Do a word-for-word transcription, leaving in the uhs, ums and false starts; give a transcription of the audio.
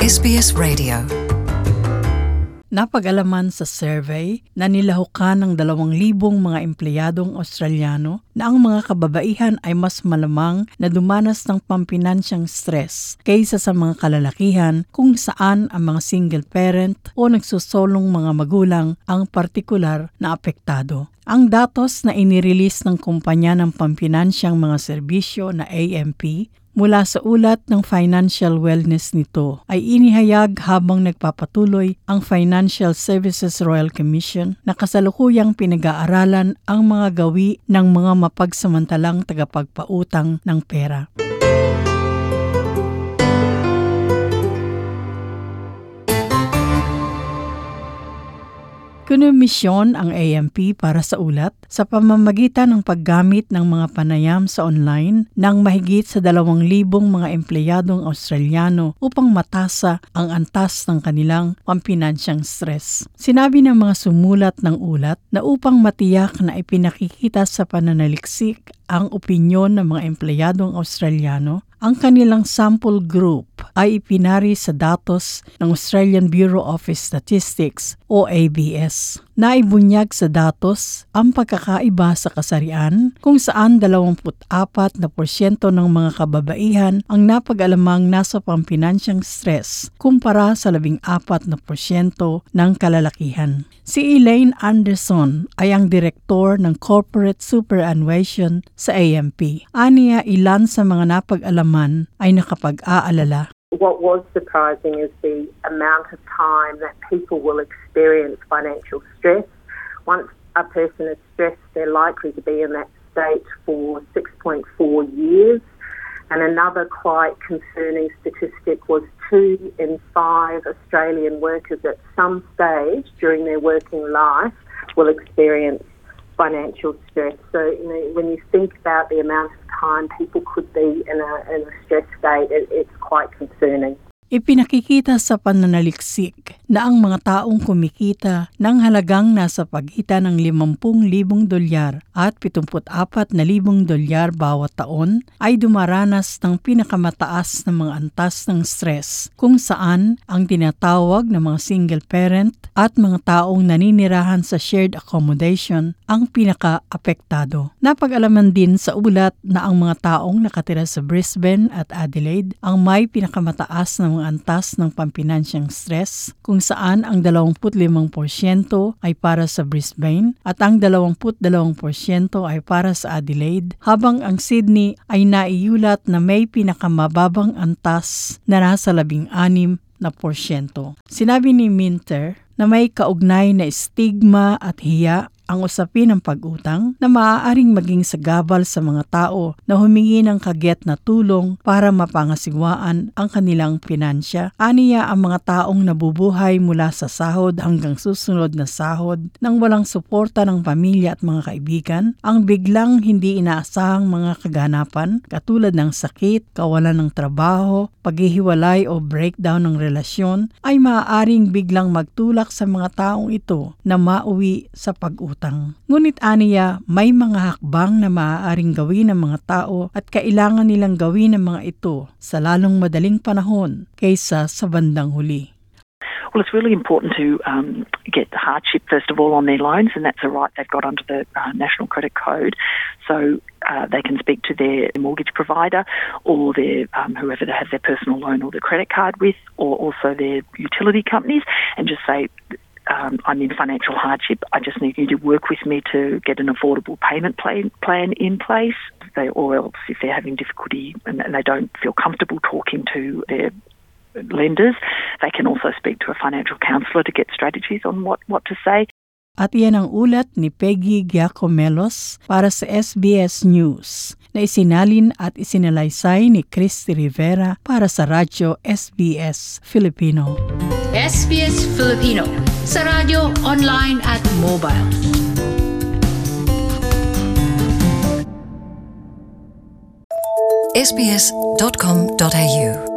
S B S Radio. Napag-alaman sa survey na nilahukan ng dalawang libong mga empleyadong Australiano na ang mga kababaihan ay mas malamang na dumanas ng pampinansyang stress kaysa sa mga kalalakihan kung saan ang mga single parent o nagsusolong mga magulang ang partikular na apektado. Ang datos na inirelease ng kumpanya ng pampinansyang mga serbisyo na A M P mula sa ulat ng financial wellness nito ay inihayag habang nagpapatuloy ang Financial Services Royal Commission na kasalukuyang pinag-aaralan ang mga gawi ng mga mapagsamantalang tagapagpautang ng pera. Kinomisyon ang A M P para sa ulat sa pamamagitan ng paggamit ng mga panayam sa online ng mahigit sa dalawang libong mga empleyadong Australiano upang matasa ang antas ng kanilang pampinansyang stress. Sinabi ng mga sumulat ng ulat na upang matiyak na ipinakikita sa pananaliksik ang opinyon ng mga empleyadong Australiano, ang kanilang sample group ay ipinari sa datos ng Australian Bureau of Statistics o A B S. Naibunyag sa datos ang pagkakaiba sa kasarian kung saan dalawampu't apat na porsyento ng mga kababaihan ang napag-alamang nasa pampinansyang stress kumpara sa labing apat na porsyento ng kalalakihan. Si Elaine Anderson ay ang direktor ng Corporate Superannuation sa A M P. Aniya, ilan sa mga napag-alaman ay nakapag-aalala. What was surprising is the amount of time that people will experience financial stress. Once a person is stressed, they're likely to be in that state for six point four years. And another quite concerning statistic was two in five Australian workers at some stage during their working life will experience financial stress. So, you know, when you think about the amount of time people could be in a, in a stress state, it, it's quite concerning. Ipinakikita sa pananaliksik na ang mga taong kumikita ng halagang nasa pagitan ng limampu libong dolyar at pitungput apat na libong dolyar bawat taon ay dumaranas ng pinakamataas na mga antas ng stress kung saan ang tinatawag na mga single parent at mga taong naninirahan sa shared accommodation ang pinaka-apektado. Napag-alaman din sa ulat na ang mga taong nakatira sa Brisbane at Adelaide ang may pinakamataas na mga antas ng pampinansyang stress kung saan ang dalawampu't limang porsyento ay para sa Brisbane at ang dalawampu't dalawang porsyento ay para sa Adelaide, habang ang Sydney ay naiulat na may pinakamababang antas na nasa labing anim na porsyento. Sinabi ni Minter na may kaugnay na stigma at hiya ang usapin ng pag-utang na maaaring maging sagabal sa mga tao na humingi ng kagyat na tulong para mapangasigwaan ang kanilang pinansya. Aniya, ang mga taong nabubuhay mula sa sahod hanggang susunod na sahod nang walang suporta ng pamilya at mga kaibigan, ang biglang hindi inaasahang mga kaganapan katulad ng sakit, kawalan ng trabaho, paghihiwalay o breakdown ng relasyon ay maaaring biglang magtulak sa mga taong ito na mauwi sa pag-utang. Ngunit aniya, may mga hakbang na maaaring gawin ng mga tao at kailangan nilang gawin ng mga ito sa lalong madaling panahon kaysa sa bandang huli. Well, it's really important to um, get the hardship, first of all, on their loans, and that's a right they've got under the uh, National Credit Code. So uh, they can speak to their mortgage provider or their um, whoever they have their personal loan or their credit card with, or also their utility companies, and just say, Um, I'm in financial hardship. I just need you to work with me to get an affordable payment plan, plan in place. They, or else, if they're having difficulty and, and they don't feel comfortable talking to their lenders, they can also speak to a financial counsellor to get strategies on what, what to say. At iyan ang ulat ni Peggy Giacomelos para sa S B S News na isinalin at isinalaysay ni Christy Rivera para sa radyo S B S Filipino. S B S Filipino sa radyo, online at mobile. s b s dot com dot a u